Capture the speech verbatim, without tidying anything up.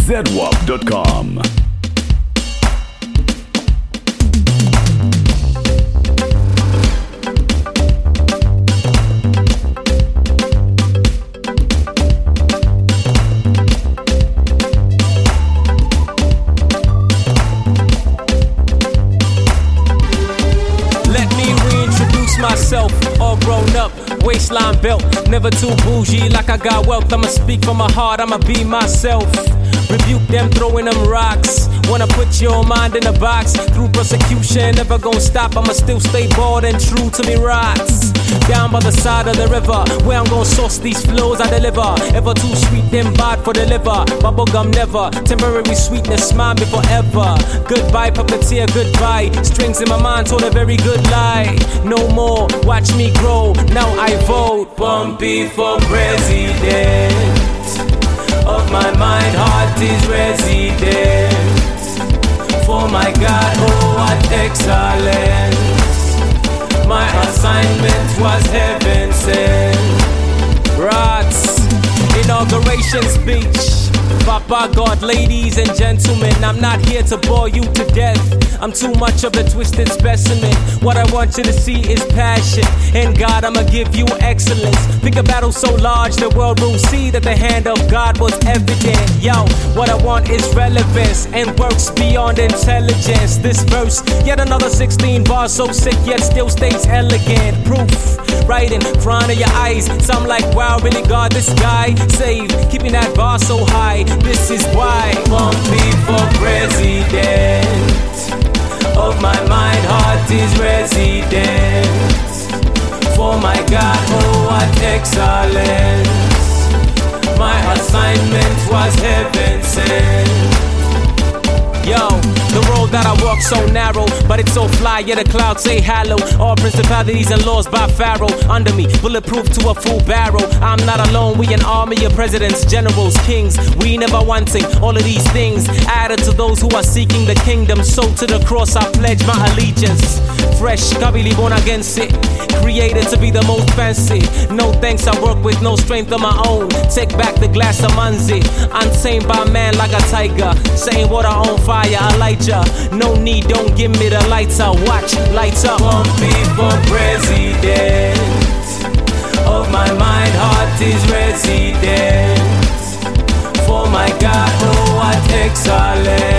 zedwap dot com. Myself, all grown up, waistline belt, never too bougie like I got wealth. I'ma speak from my heart, I'ma be myself. Rebuke them throwing them rocks. Wanna put your mind in a box. Through persecution, never gonna stop. I'ma still stay bold and true to me rocks. Down by the side of the river, where I'm gonna source these flows I deliver. Ever too sweet, then bad for the liver. Bubblegum never, temporary sweetness, smile me forever. Goodbye, puppeteer, goodbye. Strings in my mind told a very good lie. No more, watch me grow, now I vote. Bumpy for president. Of my mind, heart is resident. For my God, oh what excellence. My assignment was heaven sent. Rats, inauguration speech. Papa God, ladies and gentlemen, I'm not here to bore you to death. I'm too much of a twisted specimen. What I want you to see is passion. In God, I'ma give you excellence. Pick a battle so large, the world will see that the hand of God was evident. Yo, what I want is relevance and works beyond intelligence. This verse, yet another sixteen bars so sick yet still stays elegant. Proof, right in front of your eyes. Some like, wow, really God, this guy saved, keeping that bar so high. This is why Bumpy for president. Of my mind, heart is resident. For my God, oh what excellence. My assignment was heaven sent. Yo, the road that I walk so narrow, but it's so fly, yeah the clouds say hallow. All principalities and laws by Pharaoh under me, bulletproof to a full barrel. I'm not alone, we an army of presidents, generals, kings. We never wanting all of these things added to those who are seeking the kingdom. So to the cross I pledge my allegiance. Fresh, kabili born against it. Created to be the most fancy. No thanks, I work with no strength of my own. Take back the glass of manzi. Untamed by man like a tiger. Saying water on fire, Elijah. No need, don't give me the lighter. Watch, lights up. Bumpy for president. Of my mind, heart is resident. For my God, oh what excellence.